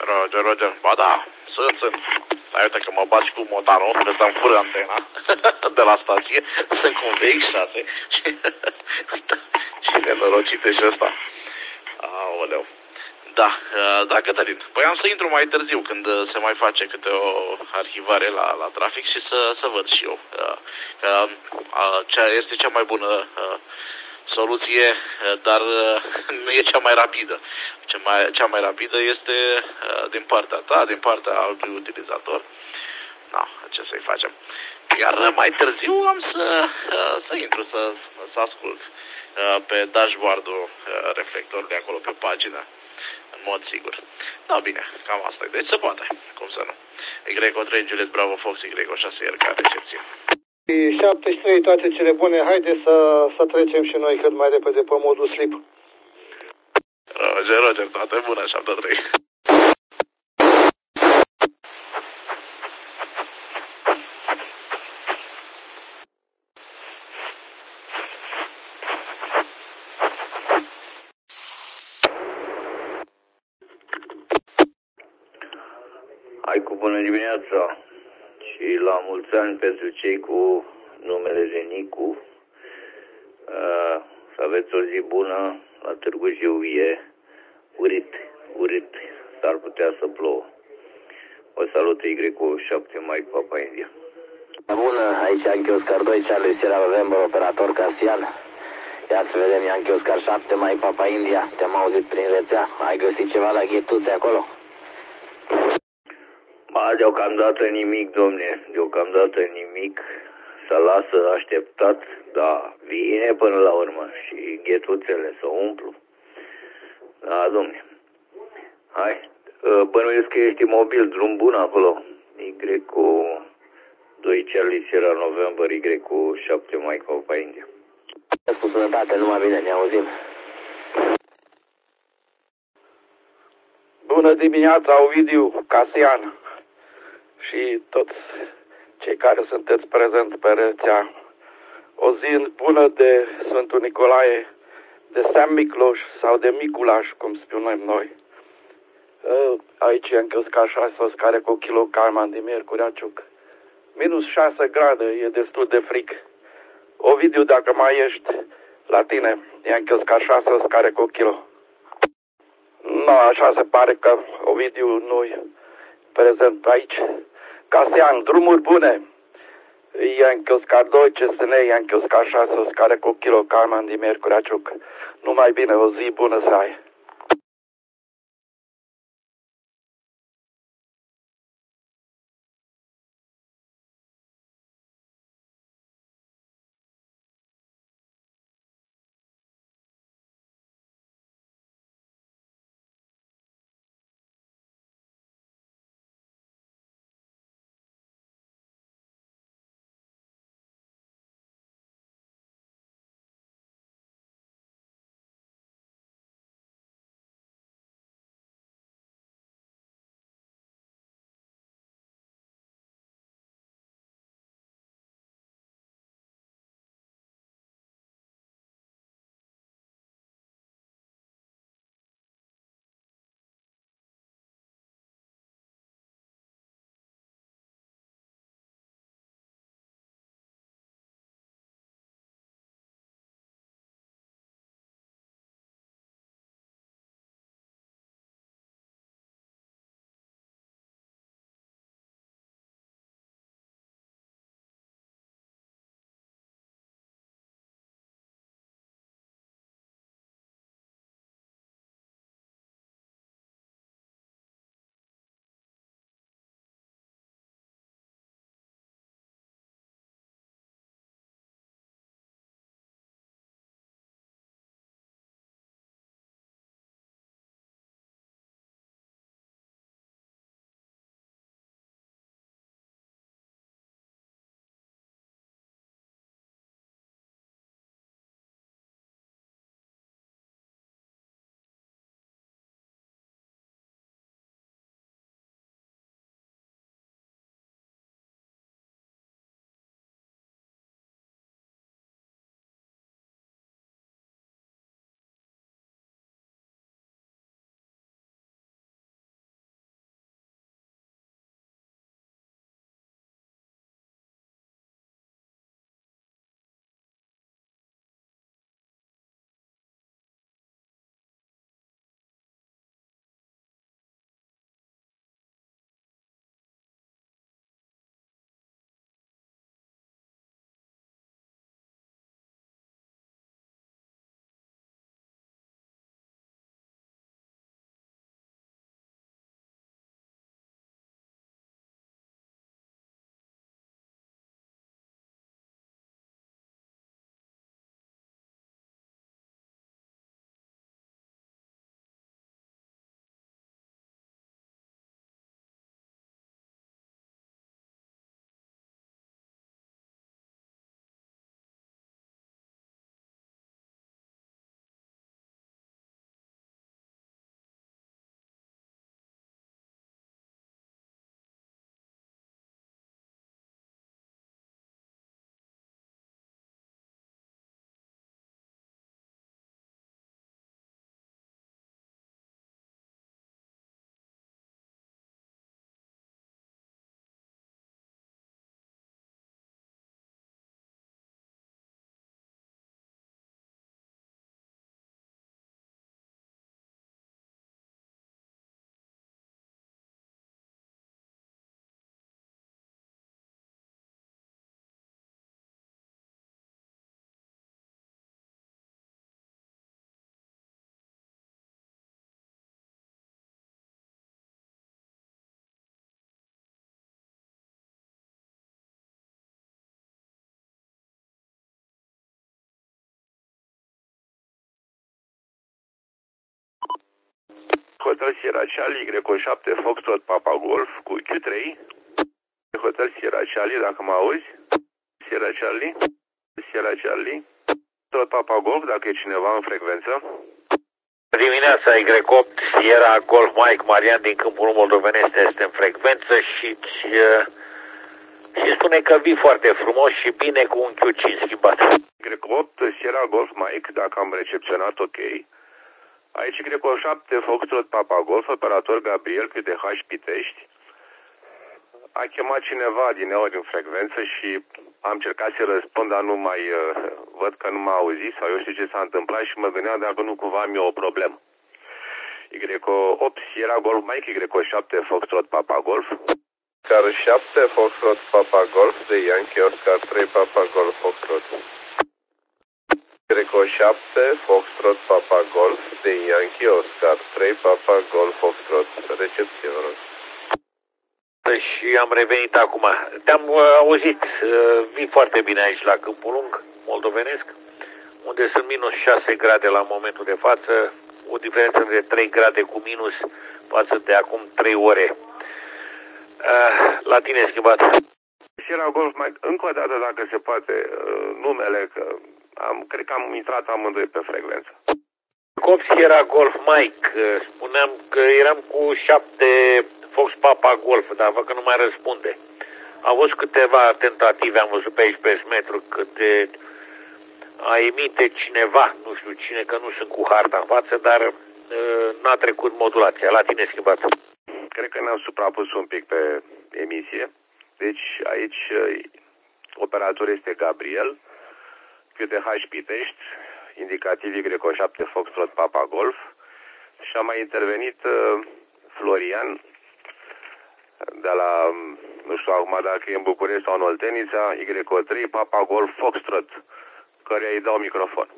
Roger. Ba da, sunt. Stai, uite că mă bați cu motanul, că să-mi fură antena de la stație. Sunt cu un VX6 și ce nenorocit e și ăsta. Aoleu. Da, Cătălin. Păi am să intru mai târziu când se mai face câte o arhivare la trafic și să văd și eu. Este cea mai bună soluție, dar nu e cea mai rapidă. Cea mai rapidă este din partea ta, din partea altui utilizator. Ce să-i facem? Iar mai târziu am să intru să ascult pe dashboard-ul Reflector de acolo pe pagină. În mod sigur. Da, bine, cam asta e. Deci se poate. Cum să nu? Y3 Juliet Bravo Fox Y6 RK recepție. 73, toate cele bune. Haide să trecem și noi cât mai repede pe modul sleep. Roger, toate bune, 73. Hai cu bună dimineața și la mulți ani pentru cei cu numele de Nicu. Să aveți o zi bună, la Târgu Jiu e urât, s-ar putea să plouă. Vă salut Y7 Mike Papa India. Bună, aici Yankee Oscar 2, Charlie Sierra November, operator Casian. Ia să vedem Yankee Oscar 7 Mike Papa India, te-am auzit prin rețea, ai găsit ceva la ghetuțe acolo? Deocamdată nimic, domne, deocamdată nimic, să lasă așteptat, da, vine până la urmă și ghetuțele să umplu. Da, domne. Hai, bănuiesc că ești imobil, drum bun acolo. Y cu 2 Charlie Sierra November, Y cu 7 Mike Papa India. Cu sănătate, numai bine, ne auzim. Bună dimineața, Ovidiu, Casian și toți cei care sunteți prezenți pe rețea. O zi bună de Sfântul Nicolae, de San Micloș sau de Miculaș, cum spunem noi. Aici e încălzit 6 o scară cu kilo Calman de Miercureaciuc. Minus 6 grade, e destul de fric. Ovidiu, dacă mai ești la tine, e încălzit 6 o scară cu kilo. Nu, așa se pare că Ovidiu nu-i prezent aici. Casian, drumuri bune. Iancăscar 2, CSN, Iancăscar 6, o scară cu kilo Calman din Miercureaciuc. Numai bine, o zi bună să ai. Hotel Sierra Charlie, Greco 7, Foxtrot, Papa Golf cu Q3. Hotel Sierra Charlie, dacă mă auzi. Sierra Charlie, tot Papa Golf, dacă e cineva în frecvență. Dimineața, Y8, Sierra Golf Mike, Marian din Câmpul Moldovenesc este în frecvență și spune că vii foarte frumos și bine cu un Q5 schimbat. Y8, Sierra Golf Mike, dacă am recepționat ok. Aici Greco 7, Foxtrot, Papa Golf, operator Gabriel, QTH Pitești. A chemat cineva din ori în frecvență și am încercat să răspund, dar nu mai văd că nu m-a auzit sau eu știu ce s-a întâmplat și mă gândeam dacă nu cumva am eu o problemă. Y8, Sierra Golf Mike, Y7, Foxtrot, Papa Golf. Oscar 7, Foxtrot, Papa Golf, de Yankee Oscar 3, Papa Golf, Foxtrot. Y7, Foxtrot, Papa Golf, de Yankee Oscar 3, Papa Golf, Foxtrot. Recepție, vă rog. Și am revenit acum. Te-am auzit. Vii foarte bine aici la Câmpul Lung, moldovenesc, unde sunt minus 6 grade la momentul de față, o diferență de 3 grade cu minus față de acum 3 ore. La tine schimbat. Sierra Golf, încă o dată, dacă se poate, numele, că cred că am intrat amândoi pe frecvență. Cop Sierra Golf Mike, spuneam că eram cu 7 Fox Papa Golf, dar văd că nu mai răspunde. Am văzut câteva tentative, am văzut pe aici pe metru, câte a emite cineva, nu știu cine, că nu sunt cu harta în față, dar n-a trecut modulația. La tine schimbat. Cred că ne-am suprapus un pic pe emisie. Deci aici operatorul este Gabriel, QTH Pitești, indicativ Y7 Foxtrot Papa Golf și a mai intervenit Florian de la, nu știu acum dacă e în București sau în Oltenița, Y3 Papa Golf Foxtrot, căreia îi dau microfon.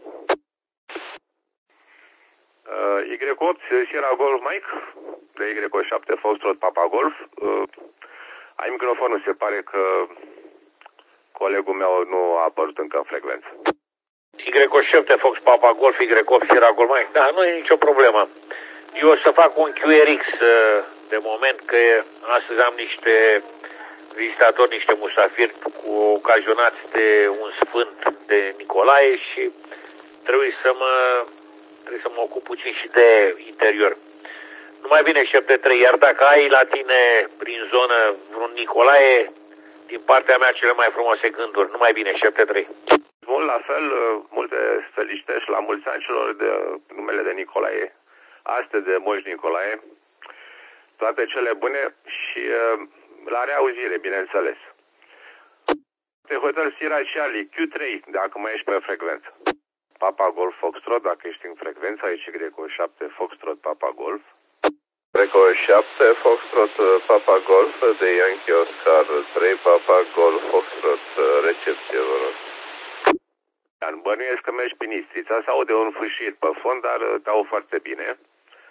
Y8 Sierra Golf Mike, de Y7 Foxtrot Papa Golf. Ai microfonul, se pare că colegul meu nu a apărut încă în frecvență. Y7 Fox Papa Golf, Y8 Sierra Golf Mike. Da, nu e nicio problemă. Eu o să fac un QRX de moment, că astăzi am niște vizitatori, niște musafiri ocazionați de un sfânt de Nicolae și trebuie să mă ocup puțin și de interior. Numai bine 7-3, iar dacă ai la tine prin zonă vreun Nicolae, din partea mea cele mai frumoase gânduri. Numai bine 7-3. Bun, la fel, multe felicitări și la mulți ani celor de numele de Nicolae, astăzi de Moș Nicolae, toate cele bune și la reauzire, bineînțeles. Pe Hotel Sierra Charlie, Q3, dacă mai ești pe frecvență. Papa Golf Foxtrot, dacă ești în frecvență, aici Y7 Foxtrot Papa Golf. Y7 Foxtrot Papa Golf, de Yankee Oscar 3, Papa Golf Foxtrot. Recepție, vă rog. Bănuiesc că mergi prin Istrița, se aude un fâșiet pe fond, dar te au foarte bine.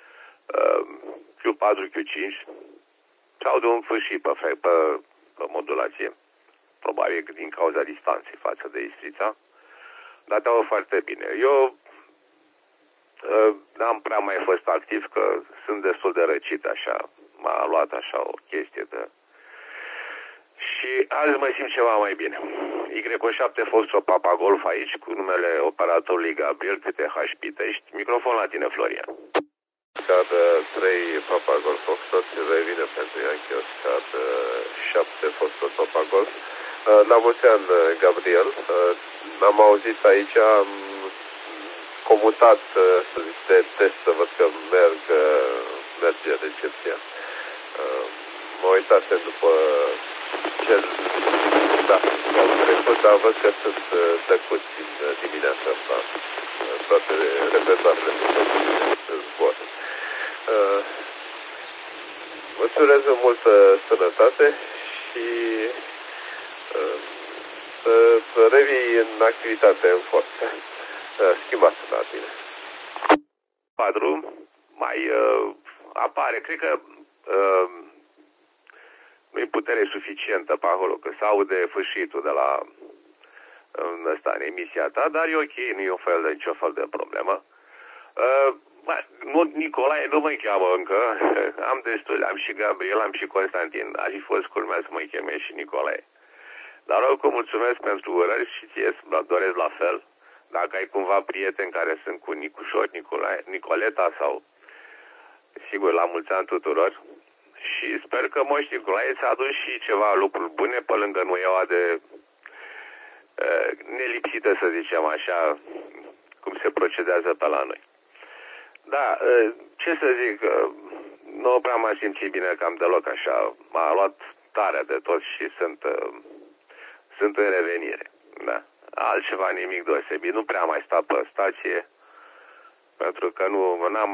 Q4, Q5, se aude un fâșiet pe modulație, probabil din cauza distanței față de Istrița, dar te au foarte bine. Eu n-am prea mai fost activ, că sunt destul de răcit, așa, m-a luat așa o chestie de... Și azi mă simt ceva mai bine. Y7 Foxtrot Papa Golf aici, cu numele operatorului Gabriel, QTH Pitești. Microfon la tine, Florian. Oscar 3 Papa Golf Foxtrot, revine pentru Yankee Oscar 7 Foxtrot Papa Golf. La mulți ani, Gabriel. Am auzit aici, am comutat, să zic, de test, să văd că merge recepția. Mă uitasem după cel, da, au trecut, dar văd că sunt tăcuți în dimineața asta. Toate repertoarele sunt zbor. Îți urez multă sănătate și să revii în activitate în forță. Schimbat la tine. Quadru mai apare, cred că nu e putere suficientă pe acolo, că se aude fâșitul de la în emisia ta, dar e ok, nu e nicio fel de problemă. Nu, Nicolae nu mă cheamă încă. Am destul. Am și Gabriel, am și Constantin. Ar fi fost culmea să mă cheme și Nicolae. Dar oricum mulțumesc pentru urări și ție doresc la fel. Dacă ai cumva prieteni care sunt cu Nicușor, Nicoleta sau... Sigur, la mulți ani tuturor. Și sper că Moș Nicolae ți-a adus și ceva lucruri bune pe lângă nuieaua de nelipsită, să zicem așa, cum se procedează pe la noi. Da, ce să zic, nu prea m-am simțit bine cam deloc așa. M-a luat tarea de tot și sunt în revenire. Da. Altceva nimic deosebit. Nu prea mai sta pe stație, pentru că n-am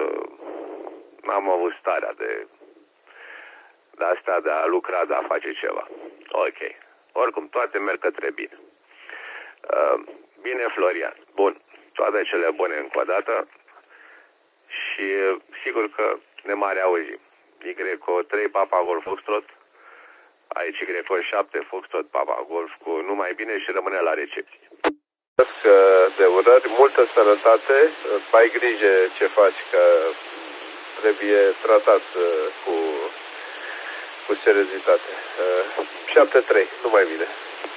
avut starea de asta de a lucra, de a face ceva. Ok. Oricum, toate merg către bine. Bine, Florian. Bun. Toate cele bune încă o dată. Și sigur că ne mai auzim. Y3 Papa Golf Foxtrot. Aici Y7 Foxtrot Papa Golf cu numai bine și rămâne la recepție. De urări, multă sănătate, ai grijă ce faci, că trebuie tratat cu seriozitate. 7-3, numai bine.